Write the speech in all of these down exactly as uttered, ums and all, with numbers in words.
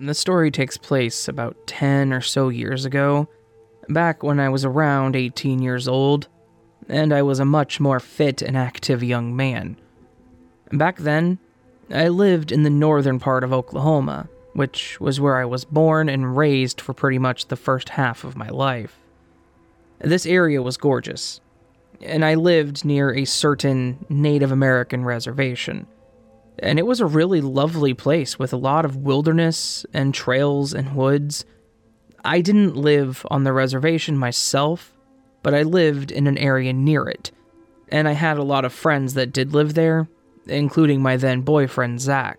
The story takes place about ten or so years ago, back when I was around eighteen years old, and I was a much more fit and active young man. Back then, I lived in the northern part of Oklahoma, which was where I was born and raised for pretty much the first half of my life. This area was gorgeous, and I lived near a certain Native American reservation, and it was a really lovely place with a lot of wilderness and trails and woods. I didn't live on the reservation myself, but I lived in an area near it, and I had a lot of friends that did live there, including my then boyfriend, Zach.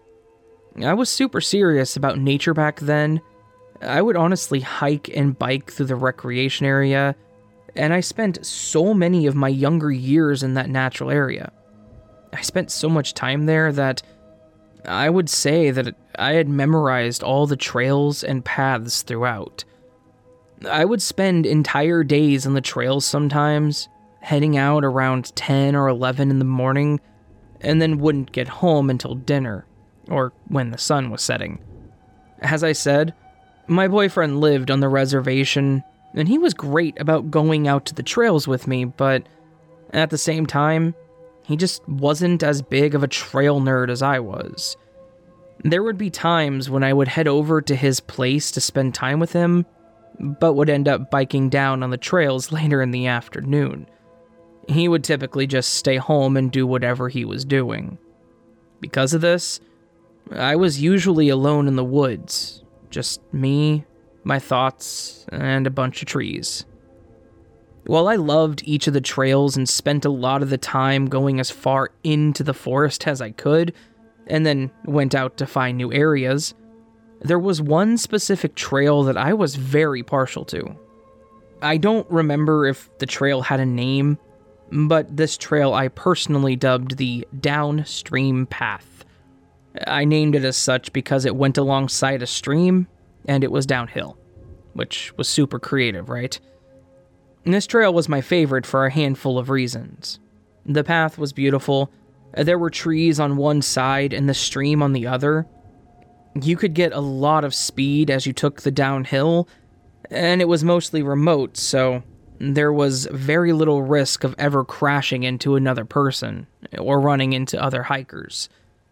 I was super serious about nature back then. I would honestly hike and bike through the recreation area, and I spent so many of my younger years in that natural area. I spent so much time there that I would say that I had memorized all the trails and paths throughout. I would spend entire days on the trails sometimes, heading out around ten or eleven in the morning, and then wouldn't get home until dinner, or when the sun was setting. As I said, my boyfriend lived on the reservation, and he was great about going out to the trails with me, but at the same time, he just wasn't as big of a trail nerd as I was. There would be times when I would head over to his place to spend time with him, but would end up biking down on the trails later in the afternoon. He would typically just stay home and do whatever he was doing. Because of this, I was usually alone in the woods, just me, my thoughts, and a bunch of trees. While I loved each of the trails and spent a lot of the time going as far into the forest as I could, and then went out to find new areas, there was one specific trail that I was very partial to. I don't remember if the trail had a name, but this trail I personally dubbed the Downstream Path. I named it as such because it went alongside a stream, and it was downhill, which was super creative, right? And this trail was my favorite for a handful of reasons. The path was beautiful. There were trees on one side and the stream on the other. You could get a lot of speed as you took the downhill, and it was mostly remote, so there was very little risk of ever crashing into another person or running into other hikers.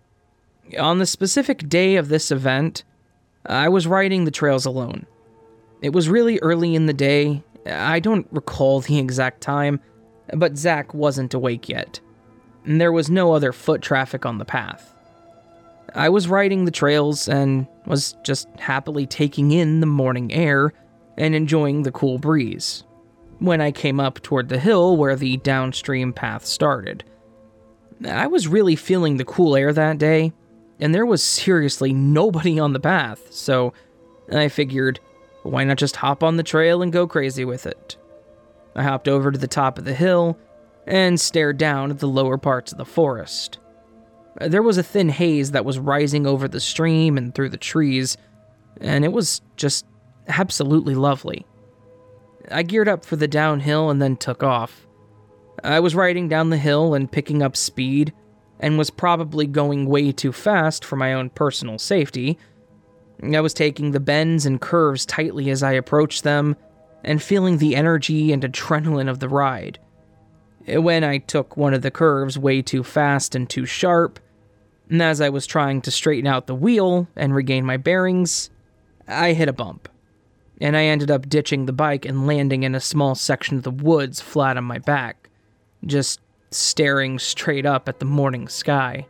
On the specific day of this event, I was riding the trails alone. It was really early in the day. I don't recall the exact time, but Zach wasn't awake yet. And there was no other foot traffic on the path. I was riding the trails and was just happily taking in the morning air and enjoying the cool breeze when I came up toward the hill where the downstream path started. I was really feeling the cool air that day, and there was seriously nobody on the path, so I figured, why not just hop on the trail and go crazy with it? I hopped over to the top of the hill and stared down at the lower parts of the forest. There was a thin haze that was rising over the stream and through the trees, and it was just absolutely lovely. I geared up for the downhill and then took off. I was riding down the hill and picking up speed, and was probably going way too fast for my own personal safety. I was taking the bends and curves tightly as I approached them, and feeling the energy and adrenaline of the ride. When I took one of the curves way too fast and too sharp, and as I was trying to straighten out the wheel and regain my bearings, I hit a bump, and I ended up ditching the bike and landing in a small section of the woods flat on my back, just staring straight up at the morning sky.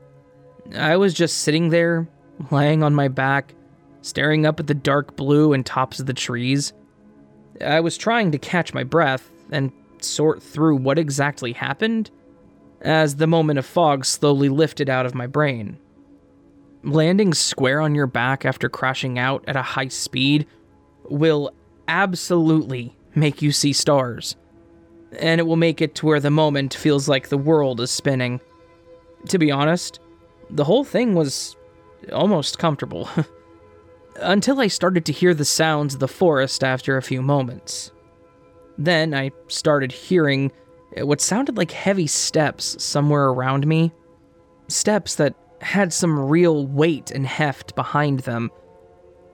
I was just sitting there, lying on my back, staring up at the dark blue and tops of the trees. I was trying to catch my breath and sort through what exactly happened as the moment of fog slowly lifted out of my brain. Landing square on your back after crashing out at a high speed will absolutely make you see stars, and it will make it to where the moment feels like the world is spinning. To be honest, the whole thing was almost comfortable. Until I started to hear the sounds of the forest after a few moments. Then I started hearing what sounded like heavy steps somewhere around me. Steps that had some real weight and heft behind them,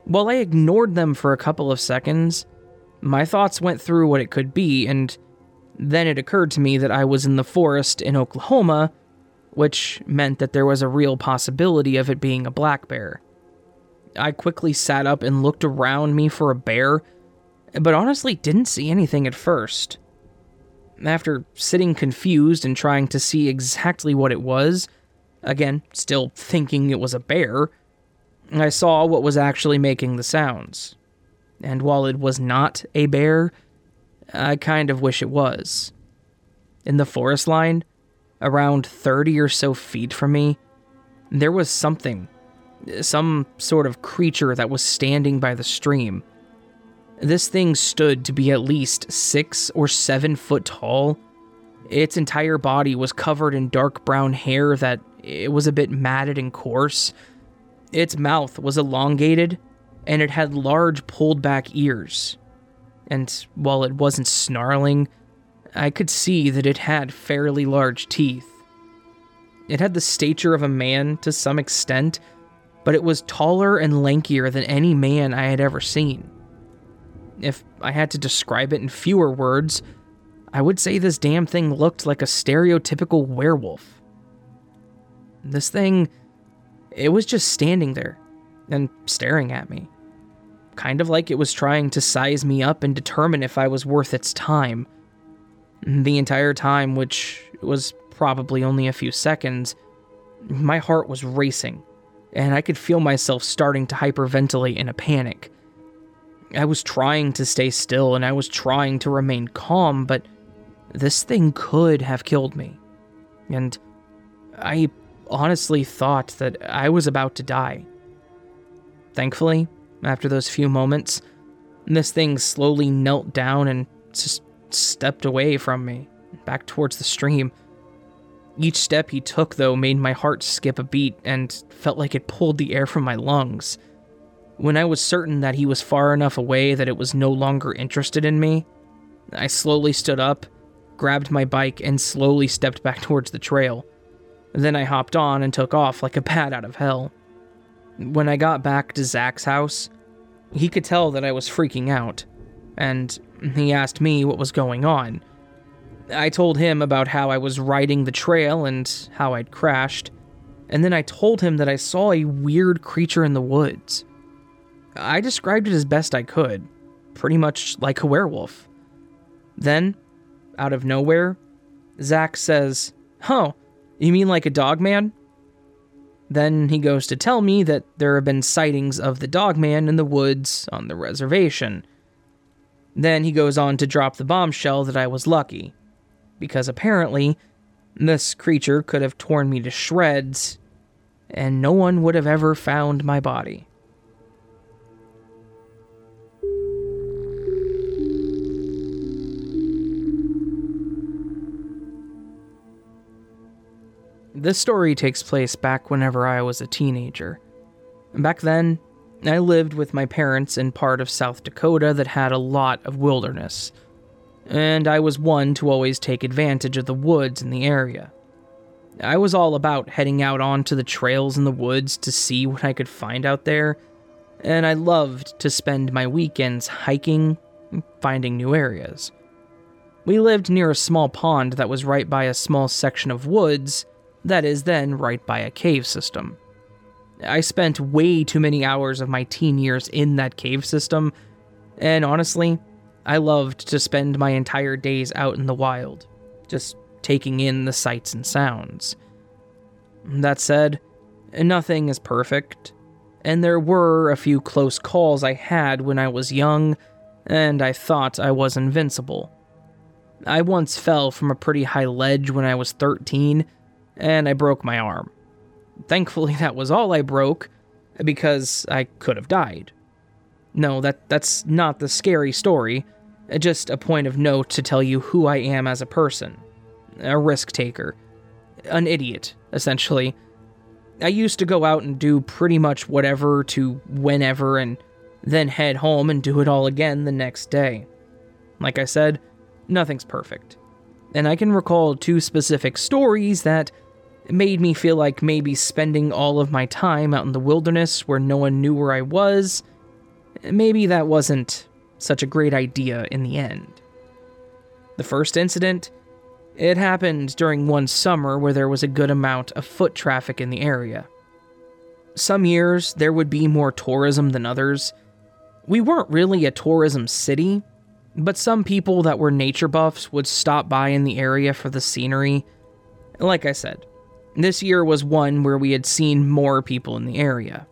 While I ignored them for a couple of seconds, my thoughts went through what it could be, and then it occurred to me that I was in the forest in Oklahoma, which meant that there was a real possibility of it being a black bear. I quickly sat up and looked around me for a bear, but honestly didn't see anything at first. After sitting confused and trying to see exactly what it was, again, still thinking it was a bear, I saw what was actually making the sounds. And while it was not a bear, I kind of wish it was. In the forest line, around thirty or so feet from me, there was something, some sort of creature that was standing by the stream. This thing stood to be at least six or seven foot tall. Its entire body was covered in dark brown hair that it was a bit matted and coarse. Its mouth was elongated, and it had large pulled back ears. And while it wasn't snarling, I could see that it had fairly large teeth. It had the stature of a man to some extent, but it was taller and lankier than any man I had ever seen. If I had to describe it in fewer words, I would say this damn thing looked like a stereotypical werewolf. This thing, it was just standing there and staring at me. Kind of like it was trying to size me up and determine if I was worth its time. The entire time, which was probably only a few seconds, my heart was racing, and I could feel myself starting to hyperventilate in a panic. I was trying to stay still, and I was trying to remain calm, but this thing could have killed me. And I honestly thought that I was about to die. Thankfully, after those few moments, this thing slowly knelt down and just stepped away from me, back towards the stream. Each step he took, though, made my heart skip a beat and felt like it pulled the air from my lungs. When I was certain that he was far enough away that it was no longer interested in me, I slowly stood up, grabbed my bike, and slowly stepped back towards the trail. Then I hopped on and took off like a bat out of hell. When I got back to Zach's house, he could tell that I was freaking out, and he asked me what was going on. I told him about how I was riding the trail and how I'd crashed, and then I told him that I saw a weird creature in the woods. I described it as best I could, pretty much like a werewolf. Then, out of nowhere, Zach says, "Oh, you mean like a dog man?" Then he goes to tell me that there have been sightings of the dog man in the woods on the reservation. Then he goes on to drop the bombshell that I was lucky, because apparently this creature could have torn me to shreds, and no one would have ever found my body. This story takes place back whenever I was a teenager. Back then, I lived with my parents in part of South Dakota that had a lot of wilderness, and I was one to always take advantage of the woods in the area. I was all about heading out onto the trails in the woods to see what I could find out there, and I loved to spend my weekends hiking and finding new areas. We lived near a small pond that was right by a small section of woods that is then right by a cave system. I spent way too many hours of my teen years in that cave system, and honestly, I loved to spend my entire days out in the wild, just taking in the sights and sounds. That said, nothing is perfect, and there were a few close calls I had when I was young, and I thought I was invincible. I once fell from a pretty high ledge when I was thirteen, and I broke my arm. Thankfully, that was all I broke, because I could have died. No, that that's not the scary story, just a point of note to tell you who I am as a person. A risk taker. An idiot, essentially. I used to go out and do pretty much whatever to whenever, and then head home and do it all again the next day. Like I said, nothing's perfect. And I can recall two specific stories that made me feel like maybe spending all of my time out in the wilderness where no one knew where I was maybe that wasn't such a great idea in the end. The first incident, it happened during one summer where there was a good amount of foot traffic in the area. Some years, there would be more tourism than others. We weren't really a tourism city, but some people that were nature buffs would stop by in the area for the scenery. Like I said, this year was one where we had seen more people in the area.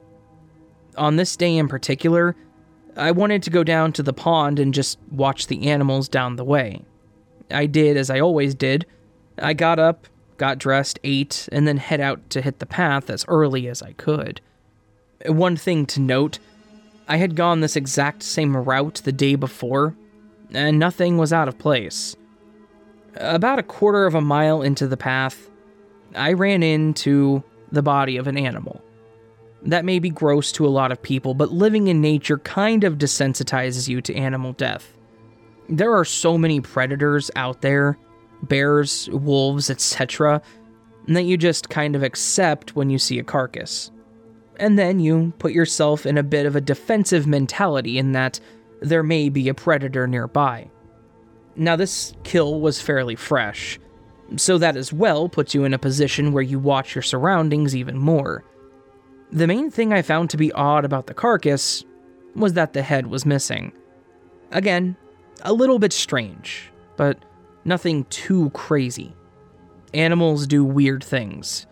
On this day in particular, I wanted to go down to the pond and just watch the animals down the way. I did as I always did. I got up, got dressed, ate, and then head out to hit the path as early as I could. One thing to note, I had gone this exact same route the day before, and nothing was out of place. About a quarter of a mile into the path, I ran into the body of an animal. That may be gross to a lot of people, but living in nature kind of desensitizes you to animal death. There are so many predators out there, bears, wolves, et cetera, that you just kind of accept when you see a carcass. And then you put yourself in a bit of a defensive mentality in that there may be a predator nearby. Now, this kill was fairly fresh, so that as well puts you in a position where you watch your surroundings even more. The main thing I found to be odd about the carcass was that the head was missing. Again, a little bit strange, but nothing too crazy. Animals do weird things.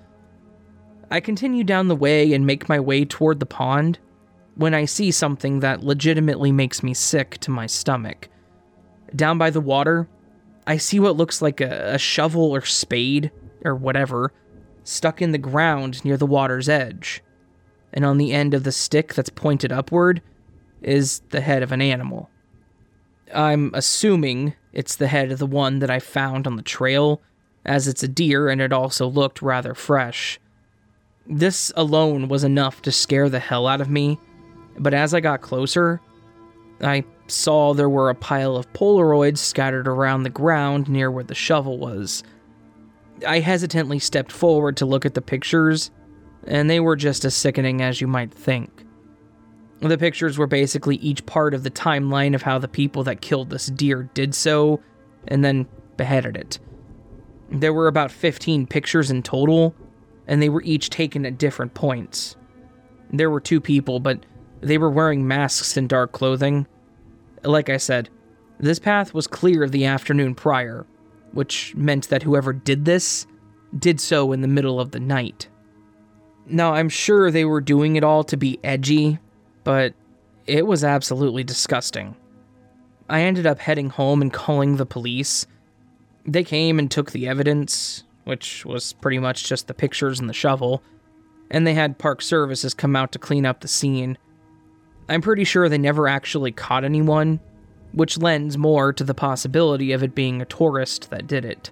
I continue down the way and make my way toward the pond when I see something that legitimately makes me sick to my stomach. Down by the water, I see what looks like a, a shovel or spade, or whatever, stuck in the ground near the water's edge. And on the end of the stick that's pointed upward is the head of an animal. I'm assuming it's the head of the one that I found on the trail, as it's a deer and it also looked rather fresh. This alone was enough to scare the hell out of me, but as I got closer, I saw there were a pile of Polaroids scattered around the ground near where the shovel was. I hesitantly stepped forward to look at the pictures, and they were just as sickening as you might think. The pictures were basically each part of the timeline of how the people that killed this deer did so, and then beheaded it. There were about fifteen pictures in total, and they were each taken at different points. There were two people, but they were wearing masks and dark clothing. Like I said, this path was clear the afternoon prior, which meant that whoever did this did so in the middle of the night. Now, I'm sure they were doing it all to be edgy, but it was absolutely disgusting. I ended up heading home and calling the police. They came and took the evidence, which was pretty much just the pictures and the shovel, and they had park services come out to clean up the scene. I'm pretty sure they never actually caught anyone, which lends more to the possibility of it being a tourist that did it.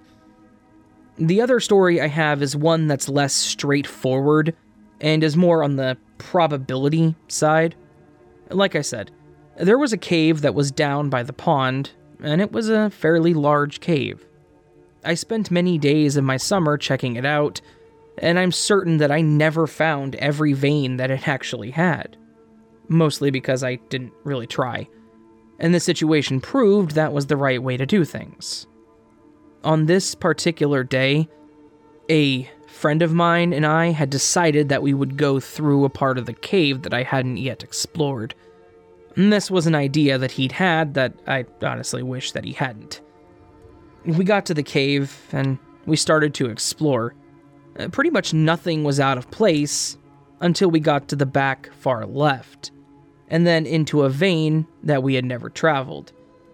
The other story I have is one that's less straightforward and is more on the probability side. Like I said, there was a cave that was down by the pond, and it was a fairly large cave. I spent many days of my summer checking it out, and I'm certain that I never found every vein that it actually had. Mostly because I didn't really try. And the situation proved that was the right way to do things. On this particular day, a friend of mine and I had decided that we would go through a part of the cave that I hadn't yet explored. And this was an idea that he'd had that I honestly wish that he hadn't. We got to the cave, and we started to explore. Uh, pretty much nothing was out of place until we got to the back far left, and then into a vein that we had never traveled.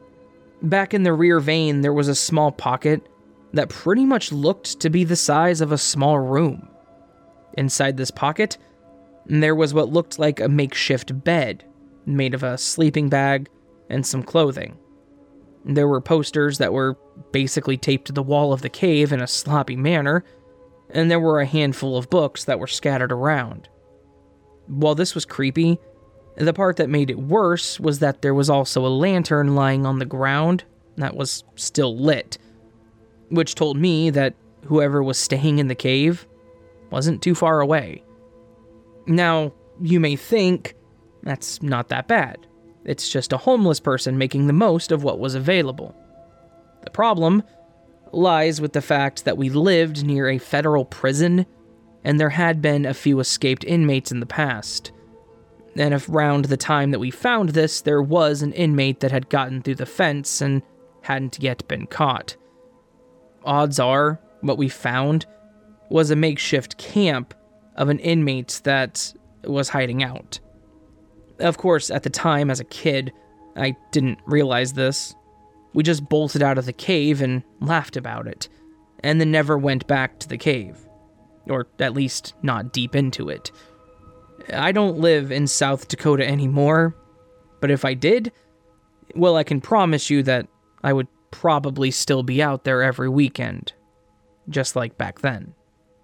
Back in the rear vein, there was a small pocket that pretty much looked to be the size of a small room. Inside this pocket, there was what looked like a makeshift bed, made of a sleeping bag and some clothing. There were posters that were basically taped to the wall of the cave in a sloppy manner, and there were a handful of books that were scattered around. While this was creepy, the part that made it worse was that there was also a lantern lying on the ground that was still lit, which told me that whoever was staying in the cave wasn't too far away. Now, you may think, that's not that bad. It's just a homeless person making the most of what was available. The problem lies with the fact that we lived near a federal prison, and there had been a few escaped inmates in the past. And around the time that we found this, there was an inmate that had gotten through the fence and hadn't yet been caught. Odds are, what we found was a makeshift camp of an inmate that was hiding out. Of course, at the time, as a kid, I didn't realize this. We just bolted out of the cave and laughed about it, and then never went back to the cave. Or at least not deep into it. I don't live in South Dakota anymore, but if I did, well, I can promise you that I would probably still be out there every weekend, just like back then.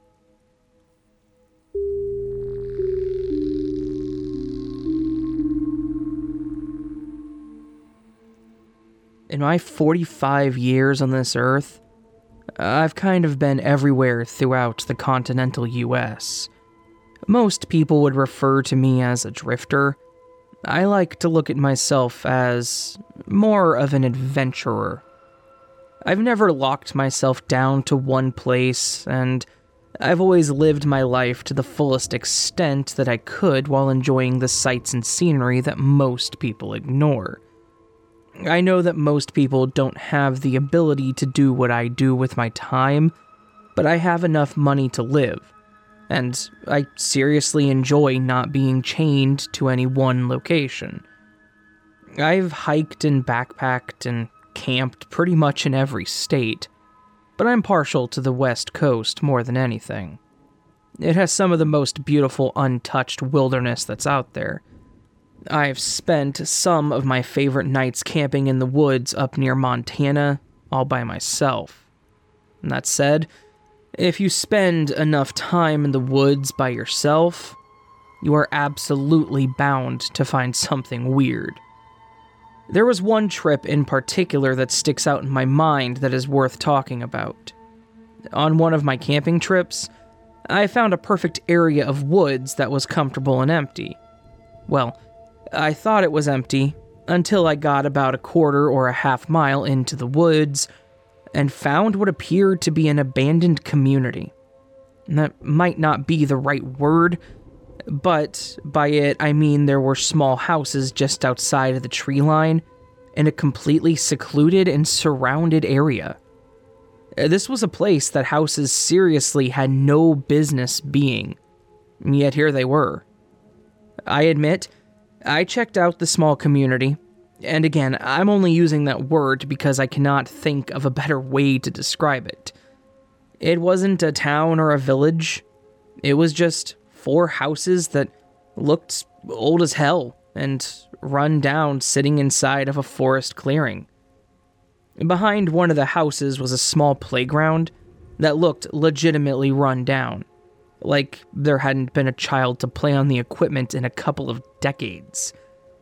In my forty-five years on this earth, I've kind of been everywhere throughout the continental U S. Most people would refer to me as a drifter. I like to look at myself as more of an adventurer. I've never locked myself down to one place, and I've always lived my life to the fullest extent that I could while enjoying the sights and scenery that most people ignore. I know that most people don't have the ability to do what I do with my time, but I have enough money to live, and I seriously enjoy not being chained to any one location. I've hiked and backpacked and camped pretty much in every state, but I'm partial to the West Coast more than anything. It has some of the most beautiful untouched wilderness that's out there. I've spent some of my favorite nights camping in the woods up near Montana, all by myself. And that said, if you spend enough time in the woods by yourself, you are absolutely bound to find something weird. There was one trip in particular that sticks out in my mind that is worth talking about. On one of my camping trips, I found a perfect area of woods that was comfortable and empty. Well, I thought it was empty until I got about a quarter or a half mile into the woods and found what appeared to be an abandoned community. That might not be the right word, but by it I mean there were small houses just outside of the tree line in a completely secluded and surrounded area. This was a place that houses seriously had no business being, yet here they were. I admit, I checked out the small community, and again, I'm only using that word because I cannot think of a better way to describe it. It wasn't a town or a village. It was just four houses that looked old as hell and run down sitting inside of a forest clearing. Behind one of the houses was a small playground that looked legitimately run down, like there hadn't been a child to play on the equipment in a couple of decades.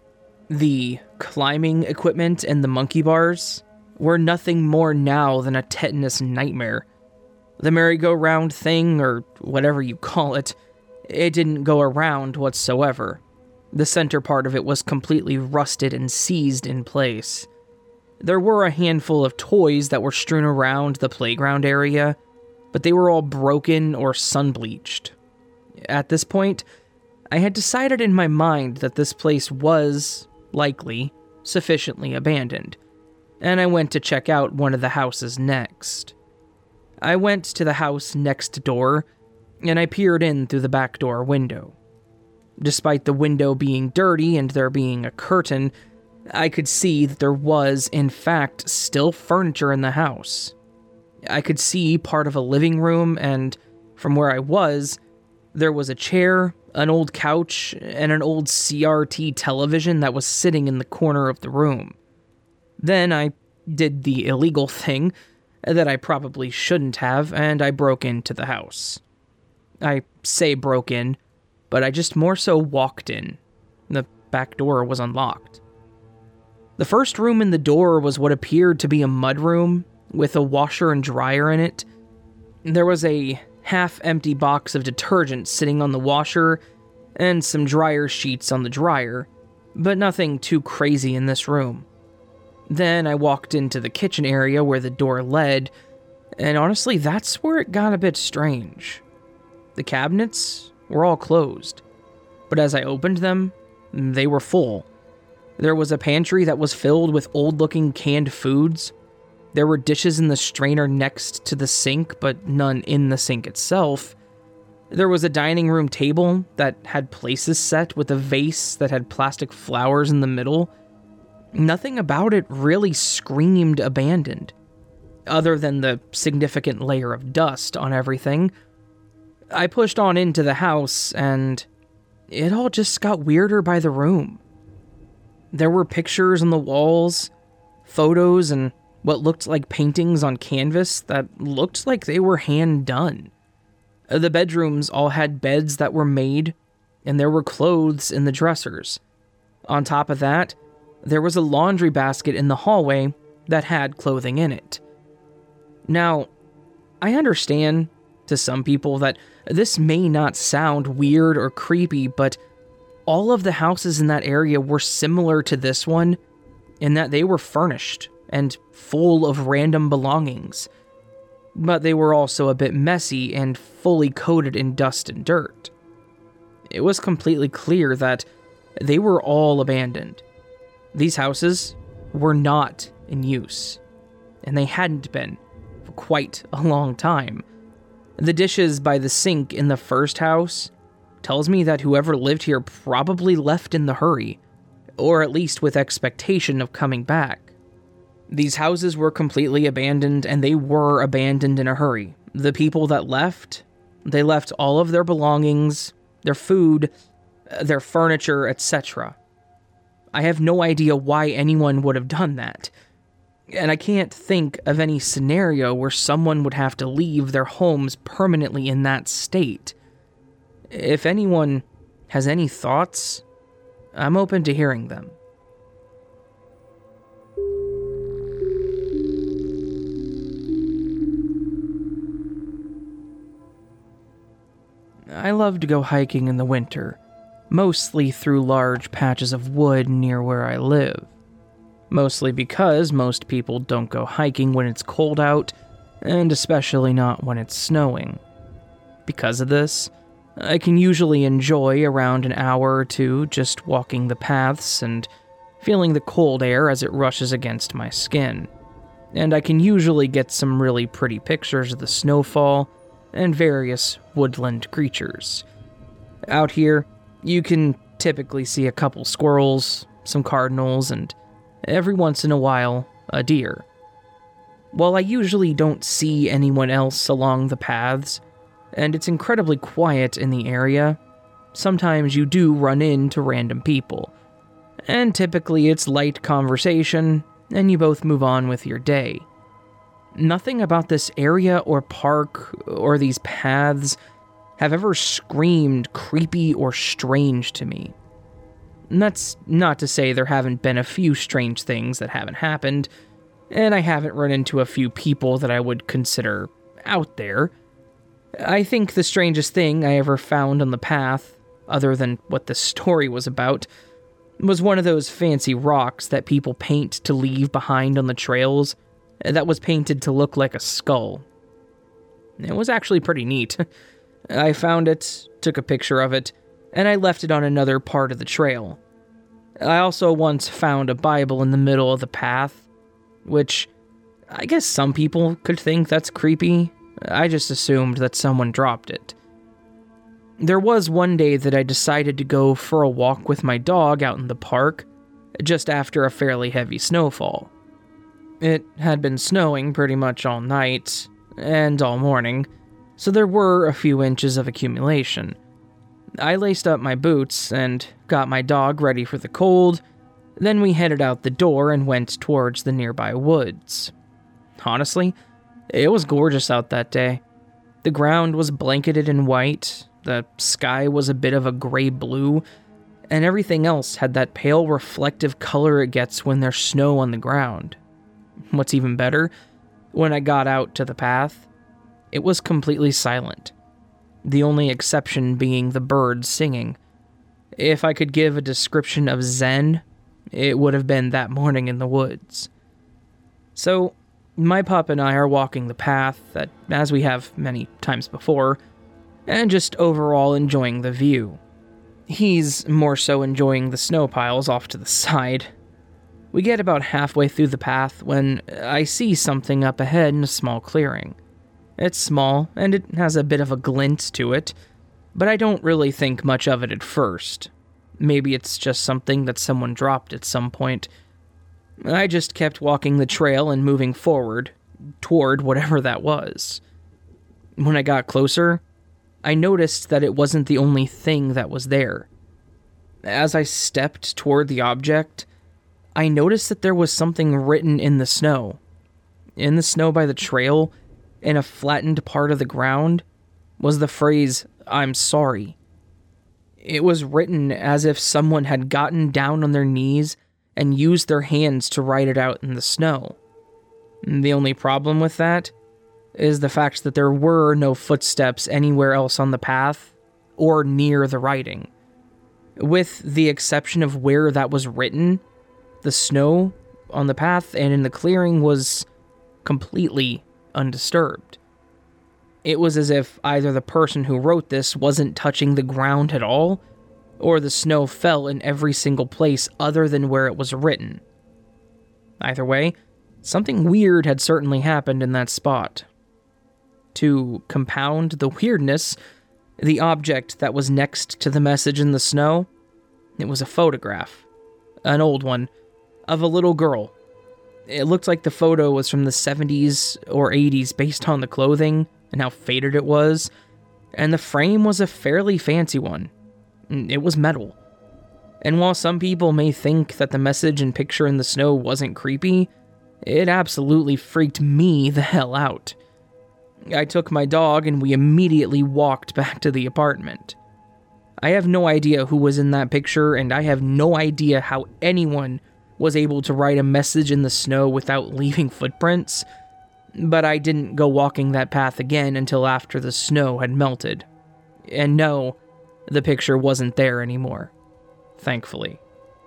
The climbing equipment and the monkey bars were nothing more now than a tetanus nightmare. The merry-go-round thing, or whatever you call it, it didn't go around whatsoever. The center part of it was completely rusted and seized in place. There were a handful of toys that were strewn around the playground area, but they were all broken or sun-bleached. At this point, I had decided in my mind that this place was, likely, sufficiently abandoned, and I went to check out one of the houses next. I went to the house next door, and I peered in through the back door window. Despite the window being dirty and there being a curtain, I could see that there was, in fact, still furniture in the house. I could see part of a living room, and from where I was, there was a chair, an old couch, and an old C R T television that was sitting in the corner of the room. Then I did the illegal thing that I probably shouldn't have, and I broke into the house. I say broke in, but I just more so walked in. The back door was unlocked. The first room in the door was what appeared to be a mudroom with a washer and dryer in it. There was a half-empty box of detergent sitting on the washer and some dryer sheets on the dryer, but nothing too crazy in this room. Then I walked into the kitchen area where the door led, and honestly, that's where it got a bit strange. The cabinets were all closed, but as I opened them, they were full. There was a pantry that was filled with old-looking canned foods. There were dishes in the strainer next to the sink, but none in the sink itself. There was a dining room table that had places set with a vase that had plastic flowers in the middle. Nothing about it really screamed abandoned, other than the significant layer of dust on everything. I pushed on into the house, and it all just got weirder by the room. There were pictures on the walls, photos, and what looked like paintings on canvas that looked like they were hand-done. The bedrooms all had beds that were made, and there were clothes in the dressers. On top of that, there was a laundry basket in the hallway that had clothing in it. Now, I understand to some people that this may not sound weird or creepy, but all of the houses in that area were similar to this one in that they were furnished and full of random belongings, but they were also a bit messy and fully coated in dust and dirt. It was completely clear that they were all abandoned. These houses were not in use, and they hadn't been for quite a long time. The dishes by the sink in the first house tells me that whoever lived here probably left in the hurry, or at least with expectation of coming back. These houses were completely abandoned, and they were abandoned in a hurry. The people that left, they left all of their belongings, their food, their furniture, et cetera. I have no idea why anyone would have done that, and I can't think of any scenario where someone would have to leave their homes permanently in that state. If anyone has any thoughts, I'm open to hearing them. I love to go hiking in the winter, mostly through large patches of wood near where I live. Mostly because most people don't go hiking when it's cold out, and especially not when it's snowing. Because of this, I can usually enjoy around an hour or two just walking the paths and feeling the cold air as it rushes against my skin. And I can usually get some really pretty pictures of the snowfall and various woodland creatures. Out here, you can typically see a couple squirrels, some cardinals, and every once in a while, a deer. While I usually don't see anyone else along the paths, and it's incredibly quiet in the area, sometimes you do run into random people, and typically it's light conversation, and you both move on with your day. Nothing about this area or park or these paths have ever screamed creepy or strange to me. And that's not to say there haven't been a few strange things that haven't happened, and I haven't run into a few people that I would consider out there. I think the strangest thing I ever found on the path, other than what the story was about, was one of those fancy rocks that people paint to leave behind on the trails, that was painted to look like a skull. It was actually pretty neat. I found it, took a picture of it, and I left it on another part of the trail. I also once found a Bible in the middle of the path, which I guess some people could think that's creepy. I just assumed that someone dropped it. There was one day that I decided to go for a walk with my dog out in the park, just after a fairly heavy snowfall. It had been snowing pretty much all night, and all morning, so there were a few inches of accumulation. I laced up my boots and got my dog ready for the cold, then we headed out the door and went towards the nearby woods. Honestly, it was gorgeous out that day. The ground was blanketed in white, the sky was a bit of a gray-blue, and everything else had that pale reflective color it gets when there's snow on the ground. What's even better, when I got out to the path, it was completely silent, the only exception being the birds singing. If I could give a description of Zen, it would have been that morning in the woods. So, my pup and I are walking the path, that, as we have many times before, and just overall enjoying the view. He's more so enjoying the snow piles off to the side. We get about halfway through the path when I see something up ahead in a small clearing. It's small, and it has a bit of a glint to it, but I don't really think much of it at first. Maybe it's just something that someone dropped at some point. I just kept walking the trail and moving forward, toward whatever that was. When I got closer, I noticed that it wasn't the only thing that was there. As I stepped toward the object, I noticed that there was something written in the snow. In the snow by the trail, in a flattened part of the ground, was the phrase, "I'm sorry." It was written as if someone had gotten down on their knees and used their hands to write it out in the snow. The only problem with that is the fact that there were no footsteps anywhere else on the path or near the writing. With the exception of where that was written, the snow on the path and in the clearing was completely undisturbed. It was as if either the person who wrote this wasn't touching the ground at all, or the snow fell in every single place other than where it was written. Either way, something weird had certainly happened in that spot. To compound the weirdness, the object that was next to the message in the snow, it was a photograph, an old one, of a little girl. It looked like the photo was from the seventies or eighties based on the clothing and how faded it was, and the frame was a fairly fancy one. It was metal. And while some people may think that the message and picture in the snow wasn't creepy, it absolutely freaked me the hell out. I took my dog and we immediately walked back to the apartment. I have no idea who was in that picture, and I have no idea how anyone was able to write a message in the snow without leaving footprints, but I didn't go walking that path again until after the snow had melted. And no, the picture wasn't there anymore, thankfully.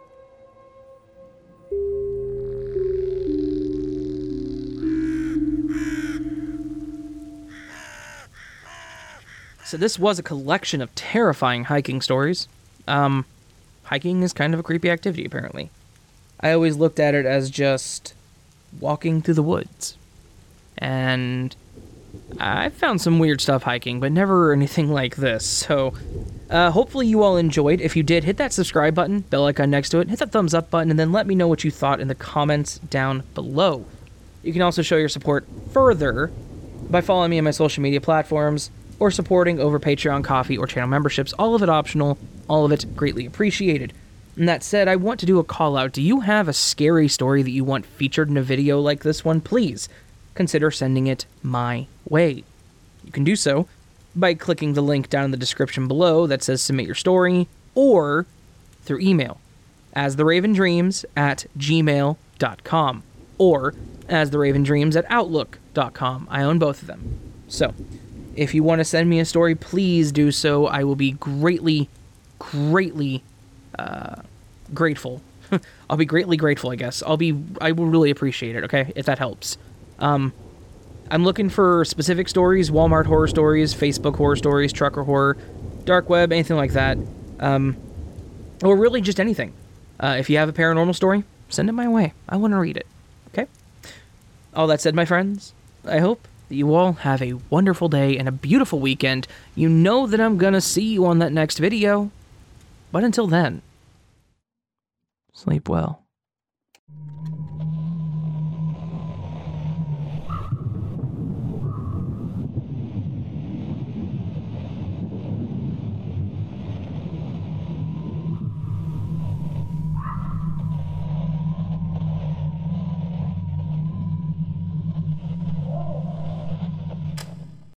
So this was a collection of terrifying hiking stories. Um, hiking is kind of a creepy activity, apparently. I always looked at it as just walking through the woods. And I found some weird stuff hiking, but never anything like this. So uh, hopefully you all enjoyed. If you did, hit that subscribe button, bell icon next to it, hit that thumbs up button, and then let me know what you thought in the comments down below. You can also show your support further by following me on my social media platforms, or supporting over Patreon, Coffee, or channel memberships. All of it optional, all of it greatly appreciated. And that said, I want to do a call out. Do you have a scary story that you want featured in a video like this one? Please consider sending it my way. You can do so by clicking the link down in the description below that says submit your story, or through email, astheravendreams at gmail dot com, or astheravendreams at outlook dot com. I own both of them. So, if you want to send me a story, please do so. I will be greatly, greatly uh, grateful. I'll be greatly grateful, I guess. I'll be, I will really appreciate it, okay, if that helps. Um, I'm looking for specific stories, Walmart horror stories, Facebook horror stories, trucker horror, dark web, anything like that. Um, or really just anything. Uh, if you have a paranormal story, send it my way. I want to read it, okay? All that said, my friends, I hope that you all have a wonderful day and a beautiful weekend. You know that I'm gonna see you on that next video. But until then, sleep well.